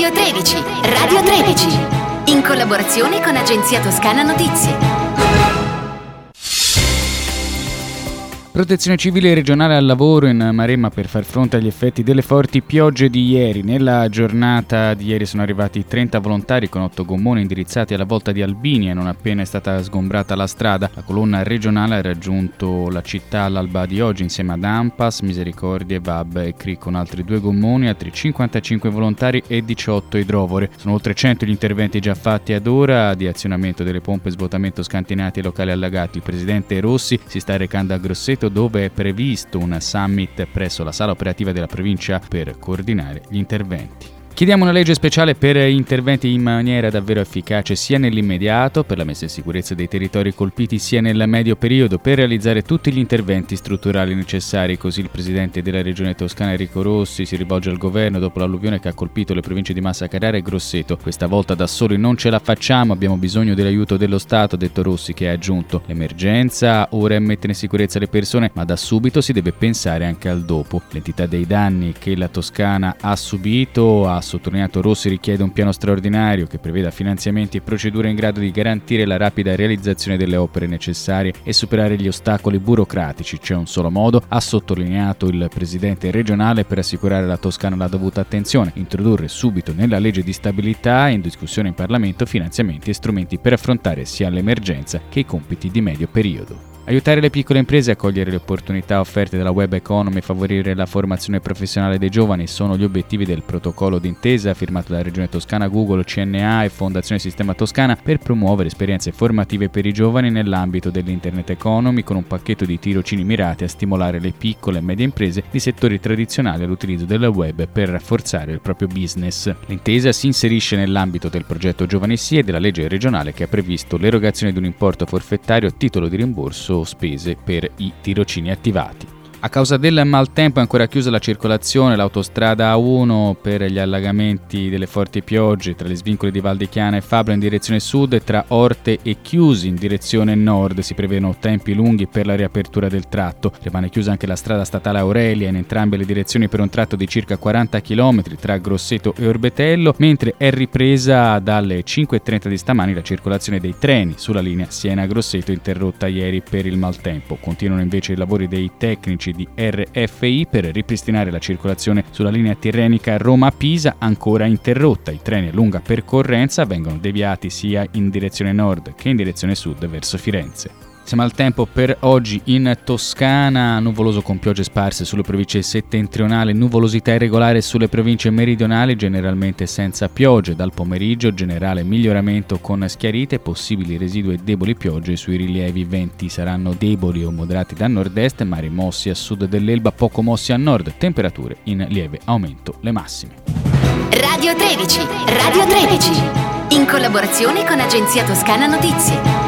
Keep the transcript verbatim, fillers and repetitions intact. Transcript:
Radio tredici, Radio tredici, in collaborazione con Agenzia Toscana Notizie. Protezione civile regionale al lavoro in Maremma per far fronte agli effetti delle forti piogge di ieri. Nella giornata di ieri sono arrivati trenta volontari con otto gommoni indirizzati alla volta di Albinia. Non appena è stata sgombrata la strada, la colonna regionale ha raggiunto la città all'alba di oggi insieme ad Ampas, Misericordia, V A B e C R I con altri due gommoni, altri cinquantacinque volontari e diciotto idrovore. Sono oltre cento gli interventi già fatti ad ora di azionamento delle pompe, svuotamento scantinati e locali allagati. Il presidente Rossi si sta recando a Grosseto, dove è previsto un summit presso la sala operativa della provincia per coordinare gli interventi. Chiediamo una legge speciale per interventi in maniera davvero efficace sia nell'immediato per la messa in sicurezza dei territori colpiti sia nel medio periodo per realizzare tutti gli interventi strutturali necessari. Così il presidente della regione toscana Enrico Rossi si rivolge al governo dopo l'alluvione che ha colpito le province di Massa Carrara e Grosseto. Questa volta da soli non ce la facciamo, abbiamo bisogno dell'aiuto dello Stato, ha detto Rossi, che ha aggiunto: l'emergenza ora è mettere in sicurezza le persone, ma da subito si deve pensare anche al dopo. L'entità dei danni che la Toscana ha subito, ha sottolineato Rossi, richiede un piano straordinario che preveda finanziamenti e procedure in grado di garantire la rapida realizzazione delle opere necessarie e superare gli ostacoli burocratici. C'è un solo modo, ha sottolineato il presidente regionale, per assicurare alla Toscana la dovuta attenzione: introdurre subito nella legge di stabilità in discussione in Parlamento finanziamenti e strumenti per affrontare sia l'emergenza che i compiti di medio periodo. Aiutare le piccole imprese a cogliere le opportunità offerte dalla web economy e favorire la formazione professionale dei giovani sono gli obiettivi del protocollo d'intesa firmato dalla Regione Toscana, Google, C N A e Fondazione Sistema Toscana per promuovere esperienze formative per i giovani nell'ambito dell'Internet Economy, con un pacchetto di tirocini mirati a stimolare le piccole e medie imprese di settori tradizionali all'utilizzo della web per rafforzare il proprio business. L'intesa si inserisce nell'ambito del progetto Giovani Sì e della legge regionale che ha previsto l'erogazione di un importo forfettario a titolo di rimborso spese per i tirocini attivati. A causa del maltempo è ancora chiusa la circolazione, l'autostrada A uno per gli allagamenti delle forti piogge tra gli svincoli di Val di Chiana e Fabra in direzione sud e tra Orte e Chiusi in direzione nord. Si prevedono tempi lunghi per la riapertura del tratto. Rimane chiusa anche la strada statale Aurelia in entrambe le direzioni per un tratto di circa quaranta chilometri tra Grosseto e Orbetello, mentre è ripresa dalle cinque e trenta di stamani la circolazione dei treni sulla linea Siena-Grosseto, interrotta ieri per il maltempo. Continuano invece i lavori dei tecnici di R F I per ripristinare la circolazione sulla linea tirrenica Roma-Pisa, ancora interrotta. I treni a lunga percorrenza vengono deviati sia in direzione nord che in direzione sud verso Firenze. Siamo al tempo per oggi in Toscana: nuvoloso con piogge sparse sulle province settentrionali, nuvolosità irregolare sulle province meridionali, generalmente senza piogge. Dal pomeriggio generale miglioramento con schiarite, possibili residue e deboli piogge sui rilievi. Venti saranno deboli o moderati da nord-est, mari mossi a sud dell'Elba, poco mossi a nord, temperature in lieve aumento le massime. Radio tredici, Radio tredici, in collaborazione con Agenzia Toscana Notizie.